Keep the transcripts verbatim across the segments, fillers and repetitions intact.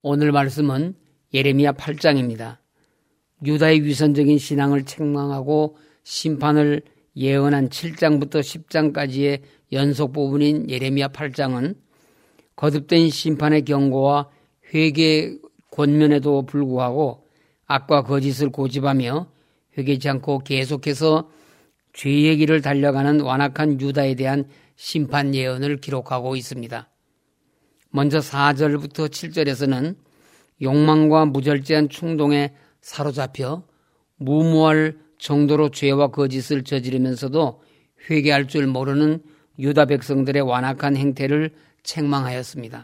오늘 말씀은 예레미야 팔 장입니다. 유다의 위선적인 신앙을 책망하고 심판을 예언한 칠 장부터 십 장까지의 연속 부분인 예레미야 팔 장은 거듭된 심판의 경고와 회개의 권면에도 불구하고 악과 거짓을 고집하며 회개치 않고 계속해서 죄의 길을 달려가는 완악한 유다에 대한 심판 예언을 기록하고 있습니다. 먼저 사 절부터 칠 절에서는 욕망과 무절제한 충동에 사로잡혀 무모할 정도로 죄와 거짓을 저지르면서도 회개할 줄 모르는 유다 백성들의 완악한 행태를 책망하였습니다.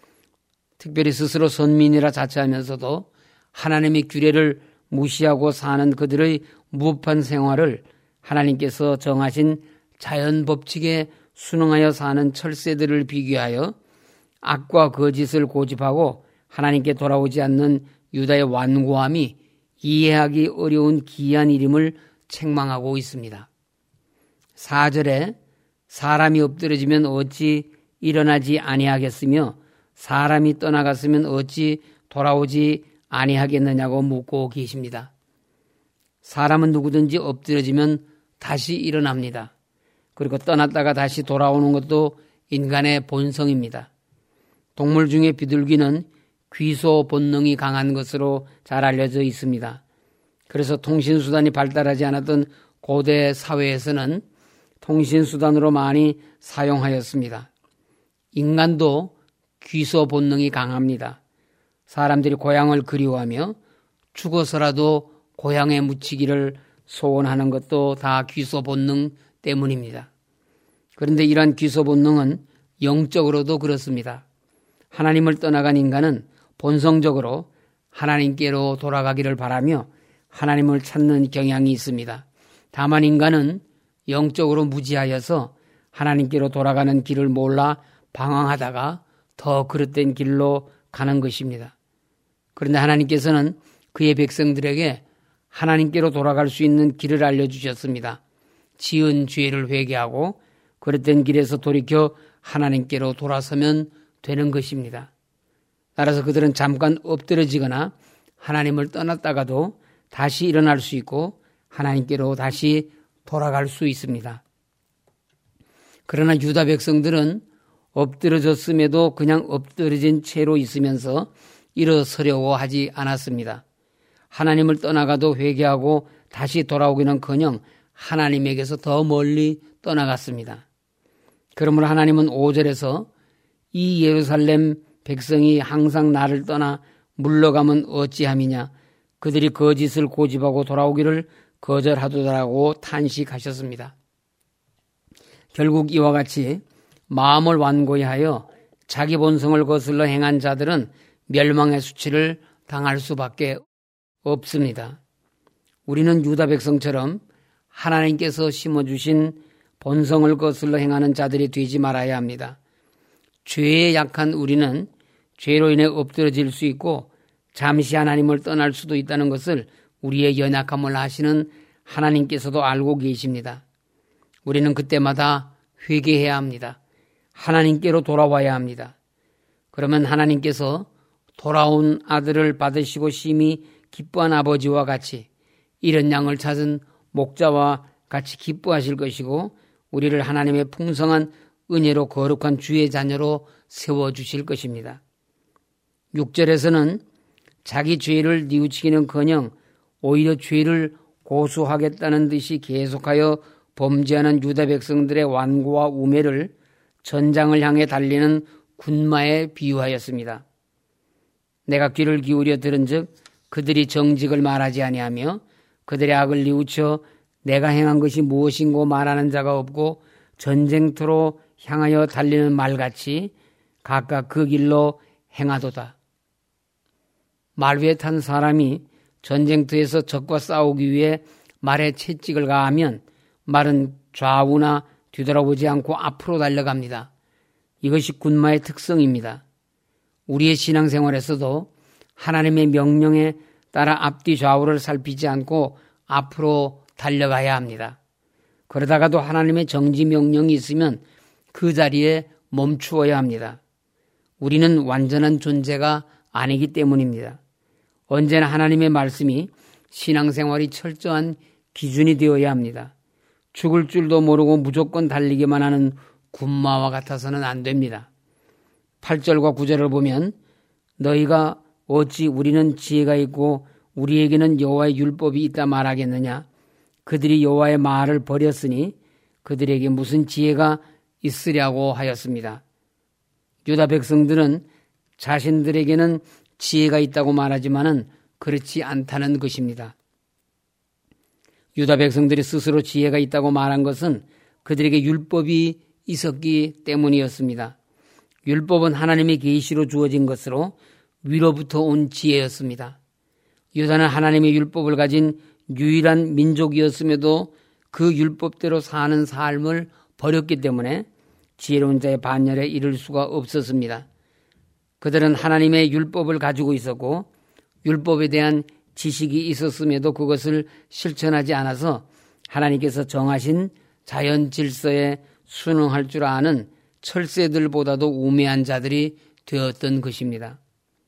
특별히 스스로 선민이라 자처하면서도 하나님의 규례를 무시하고 사는 그들의 무법한 생활을 하나님께서 정하신 자연 법칙에 순응하여 사는 철새들을 비교하여 악과 거짓을 고집하고 하나님께 돌아오지 않는 유다의 완고함이 이해하기 어려운 기이한 일임을 책망하고 있습니다. 사 절에 사람이 엎드러지면 어찌 일어나지 아니하겠으며 사람이 떠나갔으면 어찌 돌아오지 아니하겠느냐고 묻고 계십니다. 사람은 누구든지 엎드러지면 다시 일어납니다. 그리고 떠났다가 다시 돌아오는 것도 인간의 본성입니다. 동물 중에 비둘기는 귀소 본능이 강한 것으로 잘 알려져 있습니다. 그래서 통신수단이 발달하지 않았던 고대 사회에서는 통신수단으로 많이 사용하였습니다. 인간도 귀소 본능이 강합니다. 사람들이 고향을 그리워하며 죽어서라도 고향에 묻히기를 소원하는 것도 다 귀소 본능 때문입니다. 그런데 이러한 귀소 본능은 영적으로도 그렇습니다. 하나님을 떠나간 인간은 본성적으로 하나님께로 돌아가기를 바라며 하나님을 찾는 경향이 있습니다. 다만 인간은 영적으로 무지하여서 하나님께로 돌아가는 길을 몰라 방황하다가 더 그릇된 길로 가는 것입니다. 그런데 하나님께서는 그의 백성들에게 하나님께로 돌아갈 수 있는 길을 알려주셨습니다. 지은 죄를 회개하고 그릇된 길에서 돌이켜 하나님께로 돌아서면 되는 것입니다. 따라서 그들은 잠깐 엎드러지거나 하나님을 떠났다가도 다시 일어날 수 있고 하나님께로 다시 돌아갈 수 있습니다. 그러나 유다 백성들은 엎드러졌음에도 그냥 엎드러진 채로 있으면서 일어서려고 하지 않았습니다. 하나님을 떠나가도 회개하고 다시 돌아오기는커녕 하나님에게서 더 멀리 떠나갔습니다. 그러므로 하나님은 오 절에서 이 예루살렘 백성이 항상 나를 떠나 물러가면 어찌함이냐 그들이 거짓을 고집하고 돌아오기를 거절하더라고 탄식하셨습니다. 결국 이와 같이 마음을 완고히 하여 자기 본성을 거슬러 행한 자들은 멸망의 수치를 당할 수밖에 없습니다. 우리는 유다 백성처럼 하나님께서 심어주신 본성을 거슬러 행하는 자들이 되지 말아야 합니다. 죄에 약한 우리는 죄로 인해 엎드러질 수 있고 잠시 하나님을 떠날 수도 있다는 것을 우리의 연약함을 아시는 하나님께서도 알고 계십니다. 우리는 그때마다 회개해야 합니다. 하나님께로 돌아와야 합니다. 그러면 하나님께서 돌아온 아들을 받으시고 심히 기뻐한 아버지와 같이 이런 양을 찾은 목자와 같이 기뻐하실 것이고 우리를 하나님의 풍성한 은혜로 거룩한 주의 자녀로 세워주실 것입니다. 육 절에서는 자기 죄를 뉘우치기는커녕 오히려 죄를 고수하겠다는 듯이 계속하여 범죄하는 유다 백성들의 완고와 우매를 전장을 향해 달리는 군마에 비유하였습니다. 내가 귀를 기울여 들은즉 그들이 정직을 말하지 아니하며 그들의 악을 뉘우쳐 내가 행한 것이 무엇인고 말하는 자가 없고 전쟁터로 향하여 달리는 말같이 각각 그 길로 행하도다. 말 위에 탄 사람이 전쟁터에서 적과 싸우기 위해 말에 채찍을 가하면 말은 좌우나 뒤돌아보지 않고 앞으로 달려갑니다. 이것이 군마의 특성입니다. 우리의 신앙생활에서도 하나님의 명령에 따라 앞뒤 좌우를 살피지 않고 앞으로 달려가야 합니다. 그러다가도 하나님의 정지 명령이 있으면 그 자리에 멈추어야 합니다. 우리는 완전한 존재가 아니기 때문입니다. 언제나 하나님의 말씀이 신앙생활이 철저한 기준이 되어야 합니다. 죽을 줄도 모르고 무조건 달리기만 하는 군마와 같아서는 안 됩니다. 팔 절과 구 절을 보면 너희가 어찌 우리는 지혜가 있고 우리에게는 여호와의 율법이 있다 말하겠느냐. 그들이 여호와의 말을 버렸으니 그들에게 무슨 지혜가 있으랴고 하였습니다. 유다 백성들은 자신들에게는 지혜가 있다고 말하지만은 그렇지 않다는 것입니다. 유다 백성들이 스스로 지혜가 있다고 말한 것은 그들에게 율법이 있었기 때문이었습니다. 율법은 하나님의 계시로 주어진 것으로 위로부터 온 지혜였습니다. 유다는 하나님의 율법을 가진 유일한 민족이었음에도 그 율법대로 사는 삶을 버렸기 때문에 지혜로운 자의 반열에 이를 수가 없었습니다. 그들은 하나님의 율법을 가지고 있었고 율법에 대한 지식이 있었음에도 그것을 실천하지 않아서 하나님께서 정하신 자연 질서에 순응할 줄 아는 철새들보다도 우매한 자들이 되었던 것입니다.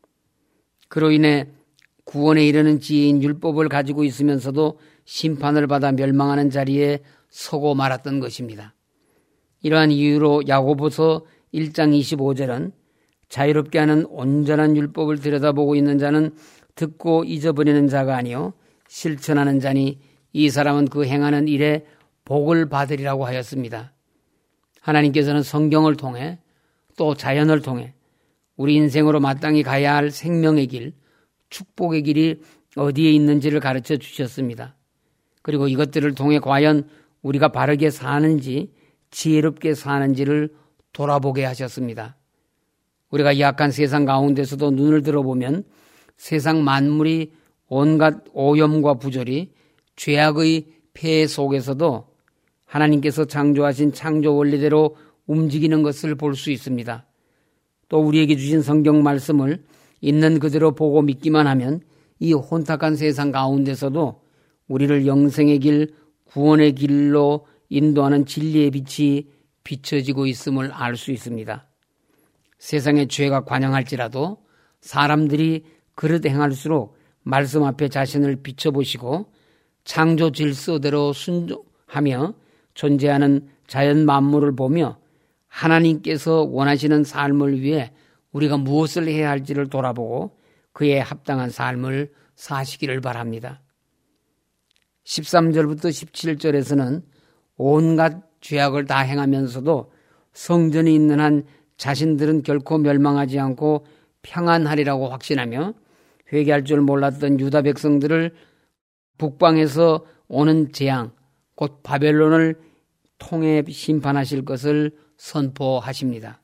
그로 인해 구원에 이르는 지혜인 율법을 가지고 있으면서도 심판을 받아 멸망하는 자리에 서고 말았던 것입니다. 이러한 이유로 야고보서 일 장 이십오 절은 자유롭게 하는 온전한 율법을 들여다보고 있는 자는 듣고 잊어버리는 자가 아니요 실천하는 자니 이 사람은 그 행하는 일에 복을 받으리라고 하였습니다. 하나님께서는 성경을 통해 또 자연을 통해 우리 인생으로 마땅히 가야 할 생명의 길, 축복의 길이 어디에 있는지를 가르쳐 주셨습니다. 그리고 이것들을 통해 과연 우리가 바르게 사는지 지혜롭게 사는지를 돌아보게 하셨습니다. 우리가 이 악한 세상 가운데서도 눈을 들어보면 세상 만물이 온갖 오염과 부조리, 죄악의 폐해 속에서도 하나님께서 창조하신 창조 원리대로 움직이는 것을 볼 수 있습니다. 또 우리에게 주신 성경 말씀을 있는 그대로 보고 믿기만 하면 이 혼탁한 세상 가운데서도 우리를 영생의 길, 구원의 길로 인도하는 진리의 빛이 비춰지고 있음을 알 수 있습니다. 세상의 죄가 관영할지라도 사람들이 그릇 행할수록 말씀 앞에 자신을 비춰보시고 창조 질서대로 순종하며 존재하는 자연 만물을 보며 하나님께서 원하시는 삶을 위해 우리가 무엇을 해야 할지를 돌아보고 그에 합당한 삶을 사시기를 바랍니다. 십삼 절부터 십칠 절에서는 온갖 죄악을 다 행하면서도 성전이 있는 한 자신들은 결코 멸망하지 않고 평안하리라고 확신하며 회개할 줄 몰랐던 유다 백성들을 북방에서 오는 재앙, 곧 바벨론을 통해 심판하실 것을 선포하십니다.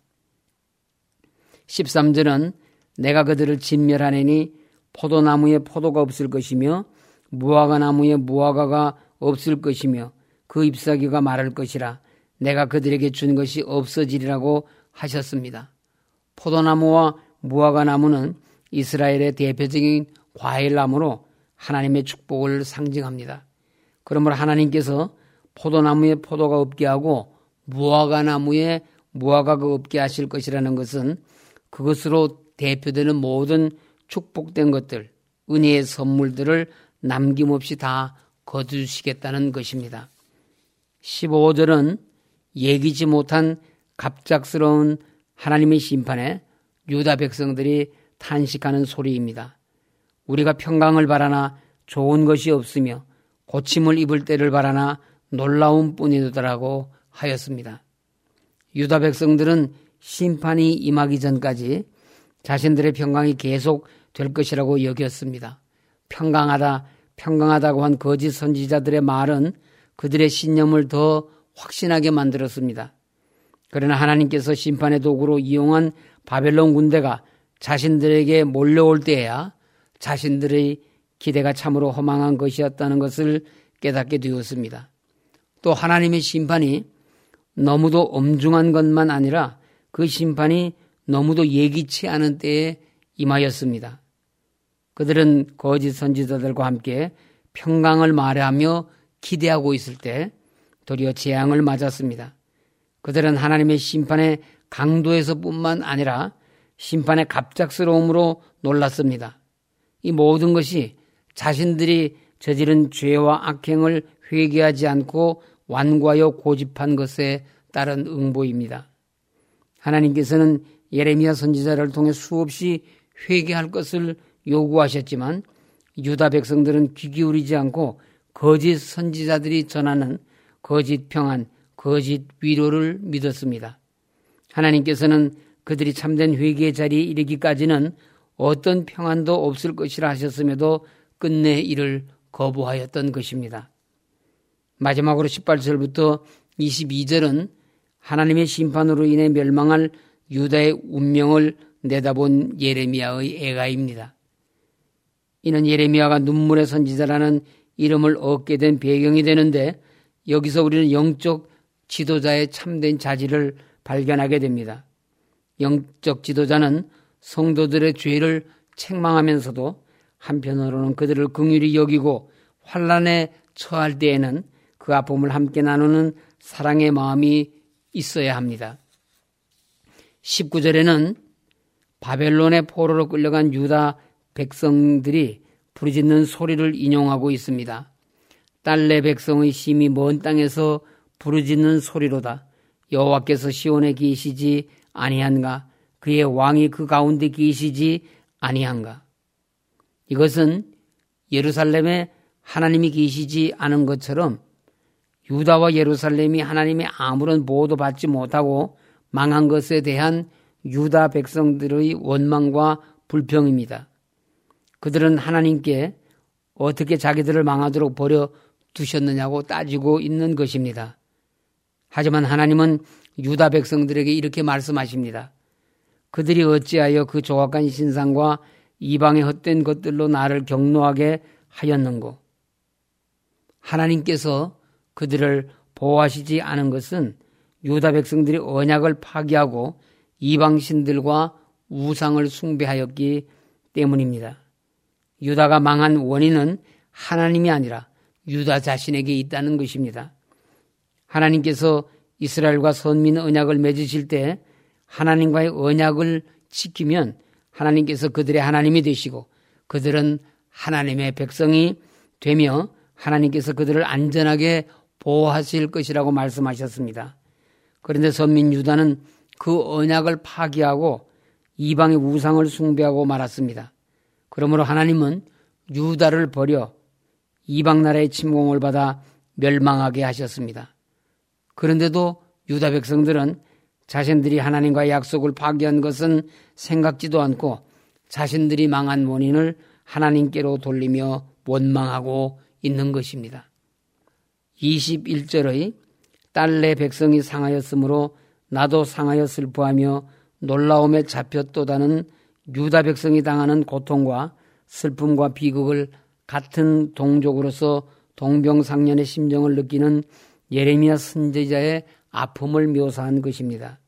십삼 절은 내가 그들을 진멸하내니 포도나무에 포도가 없을 것이며 무화과 나무에 무화과가 없을 것이며 그 잎사귀가 마를 것이라 내가 그들에게 준 것이 없어지리라고 하셨습니다. 포도나무와 무화과 나무는 이스라엘의 대표적인 과일나무로 하나님의 축복을 상징합니다. 그러므로 하나님께서 포도나무에 포도가 없게 하고 무화과 나무에 무화과가 없게 하실 것이라는 것은 그것으로 대표되는 모든 축복된 것들, 은혜의 선물들을 남김없이 다 거두시겠다는 것입니다. 십오 절은 예기치 못한 갑작스러운 하나님의 심판에 유다 백성들이 탄식하는 소리입니다. 우리가 평강을 바라나 좋은 것이 없으며 고침을 입을 때를 바라나 놀라운 뿐이더라고 하였습니다. 유다 백성들은 심판이 임하기 전까지 자신들의 평강이 계속 될 것이라고 여겼습니다. 평강하다, 평강하다고 한 거짓 선지자들의 말은 그들의 신념을 더 확신하게 만들었습니다. 그러나 하나님께서 심판의 도구로 이용한 바벨론 군대가 자신들에게 몰려올 때에야 자신들의 기대가 참으로 허망한 것이었다는 것을 깨닫게 되었습니다. 또 하나님의 심판이 너무도 엄중한 것만 아니라 그 심판이 너무도 예기치 않은 때에 임하였습니다. 그들은 거짓 선지자들과 함께 평강을 말하며 기대하고 있을 때 도리어 재앙을 맞았습니다. 그들은 하나님의 심판의 강도에서뿐만 아니라 심판의 갑작스러움으로 놀랐습니다. 이 모든 것이 자신들이 저지른 죄와 악행을 회개하지 않고 완고하여 고집한 것에 따른 응보입니다. 하나님께서는 예레미야 선지자를 통해 수없이 회개할 것을 요구하셨지만 유다 백성들은 귀 기울이지 않고 거짓 선지자들이 전하는 거짓 평안, 거짓 위로를 믿었습니다. 하나님께서는 그들이 참된 회개의 자리에 이르기까지는 어떤 평안도 없을 것이라 하셨음에도 끝내 이를 거부하였던 것입니다. 마지막으로 십팔 절부터 이십이 절은 하나님의 심판으로 인해 멸망할 유다의 운명을 내다본 예레미야의 애가입니다. 이는 예레미야가 눈물의 선지자라는 이름을 얻게 된 배경이 되는데 여기서 우리는 영적 지도자의 참된 자질을 발견하게 됩니다. 영적 지도자는 성도들의 죄를 책망하면서도 한편으로는 그들을 긍휼히 여기고 환난에 처할 때에는 그 아픔을 함께 나누는 사랑의 마음이 있어야 합니다. 십구 절에는 바벨론의 포로로 끌려간 유다 백성들이 부르짖는 소리를 인용하고 있습니다. 딸내 백성의 심히 먼 땅에서 부르짖는 소리로다. 여호와께서 시온에 계시지 아니한가? 그의 왕이 그 가운데 계시지 아니한가? 이것은 예루살렘에 하나님이 계시지 않은 것처럼 유다와 예루살렘이 하나님의 아무런 보호도 받지 못하고 망한 것에 대한 유다 백성들의 원망과 불평입니다. 그들은 하나님께 어떻게 자기들을 망하도록 버려 두셨느냐고 따지고 있는 것입니다. 하지만 하나님은 유다 백성들에게 이렇게 말씀하십니다. 그들이 어찌하여 그 조각간 신상과 이방의 헛된 것들로 나를 경노하게 하였는고. 하나님께서 그들을 보호하시지 않은 것은 유다 백성들이 언약을 파기하고 이방신들과 우상을 숭배하였기 때문입니다. 유다가 망한 원인은 하나님이 아니라 유다 자신에게 있다는 것입니다. 하나님께서 이스라엘과 선민 언약을 맺으실 때 하나님과의 언약을 지키면 하나님께서 그들의 하나님이 되시고 그들은 하나님의 백성이 되며 하나님께서 그들을 안전하게 보호하실 것이라고 말씀하셨습니다. 그런데 선민 유다는 그 언약을 파기하고 이방의 우상을 숭배하고 말았습니다. 그러므로 하나님은 유다를 버려 이방 나라의 침공을 받아 멸망하게 하셨습니다. 그런데도 유다 백성들은 자신들이 하나님과의 약속을 파기한 것은 생각지도 않고 자신들이 망한 원인을 하나님께로 돌리며 원망하고 있는 것입니다. 이십일 절의 딸내 백성이 상하였으므로 나도 상하여 슬퍼하며 놀라움에 잡혔도다는 유다 백성이 당하는 고통과 슬픔과 비극을 같은 동족으로서 동병상련의 심정을 느끼는 예레미야 선지자의 아픔을 묘사한 것입니다.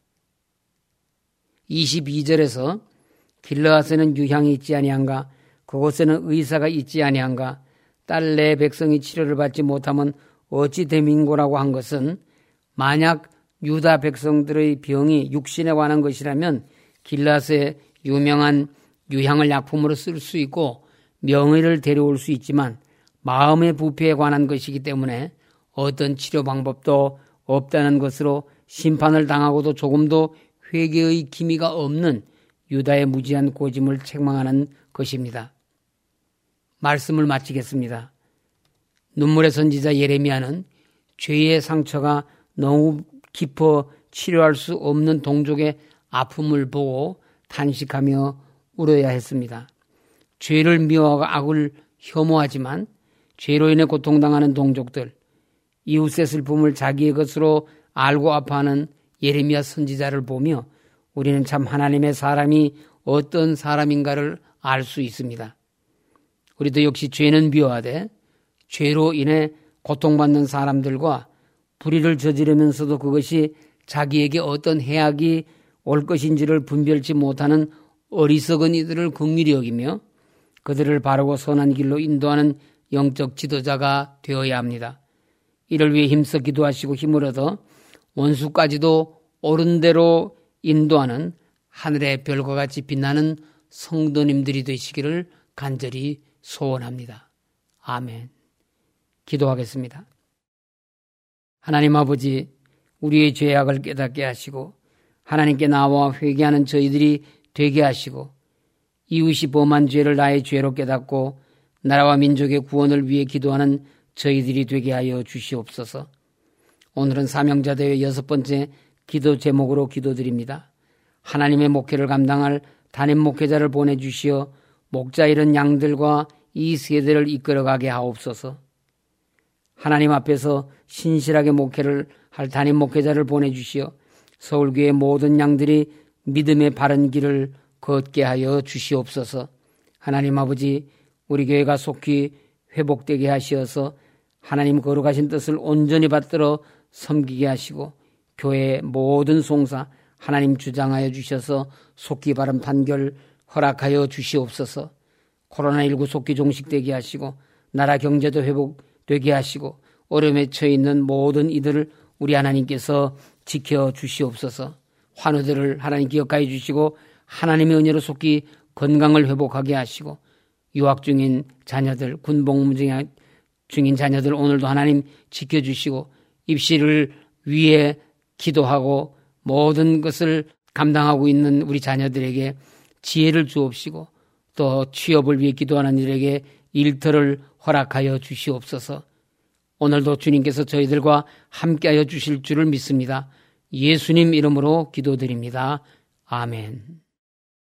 이십이 절에서 길르앗에는 유향이 있지 아니한가? 그곳에는 의사가 있지 아니한가? 딸내 백성이 치료를 받지 못하면 어찌 됨인고라고 한 것은 만약 유다 백성들의 병이 육신에 관한 것이라면 길르앗에 유명한 유향을 약품으로 쓸 수 있고 명의를 데려올 수 있지만 마음의 부패에 관한 것이기 때문에 어떤 치료 방법도 없다는 것으로 심판을 당하고도 조금도 회개의 기미가 없는 유다의 무지한 고짐을 책망하는 것입니다. 말씀을 마치겠습니다. 눈물의 선지자 예레미야는 죄의 상처가 너무 깊어 치료할 수 없는 동족의 아픔을 보고 탄식하며 울어야 했습니다. 죄를 미워하고 악을 혐오하지만 죄로 인해 고통당하는 동족들, 이웃의 슬픔을 자기의 것으로 알고 아파하는 예레미야 선지자를 보며 우리는 참 하나님의 사람이 어떤 사람인가를 알 수 있습니다. 우리도 역시 죄는 미워하되 죄로 인해 고통받는 사람들과 불의를 저지르면서도 그것이 자기에게 어떤 해악이 올 것인지를 분별치 못하는 어리석은 이들을 긍휼히 여기며 그들을 바르고 선한 길로 인도하는 영적 지도자가 되어야 합니다. 이를 위해 힘써 기도하시고 힘을 얻어 원수까지도 옳은 대로 인도하는 하늘의 별과 같이 빛나는 성도님들이 되시기를 간절히 소원합니다. 아멘. 기도하겠습니다. 하나님 아버지, 우리의 죄악을 깨닫게 하시고 하나님께 나와 회개하는 저희들이 되게 하시고 이웃이 범한 죄를 나의 죄로 깨닫고 나라와 민족의 구원을 위해 기도하는 저희들이 되게 하여 주시옵소서. 오늘은 사명자대회 여섯 번째 기도 제목으로 기도드립니다. 하나님의 목회를 감당할 담임 목회자를 보내주시어 목자 잃은 양들과 이 세대를 이끌어가게 하옵소서. 하나님 앞에서 신실하게 목회를 할 담임 목회자를 보내주시어 서울교회 모든 양들이 믿음의 바른 길을 걷게 하여 주시옵소서. 하나님 아버지, 우리 교회가 속히 회복되게 하시어서 하나님 거룩하신 뜻을 온전히 받들어 섬기게 하시고 교회의 모든 송사 하나님 주장하여 주셔서 속기 바른 판결 허락하여 주시옵소서. 코로나십구 속기 종식되게 하시고 나라 경제도 회복되게 하시고 어려움에 처해 있는 모든 이들을 우리 하나님께서 지켜 주시옵소서. 환우들을 하나님 기억하여 주시고 하나님의 은혜로 속기 건강을 회복하게 하시고 유학 중인 자녀들, 군복무 중인 자녀들 오늘도 하나님 지켜주시고 입시를 위해 기도하고 모든 것을 감당하고 있는 우리 자녀들에게 지혜를 주옵시고 또 취업을 위해 기도하는 이들에게 일터를 허락하여 주시옵소서. 오늘도 주님께서 저희들과 함께하여 주실 줄을 믿습니다. 예수님 이름으로 기도드립니다. 아멘.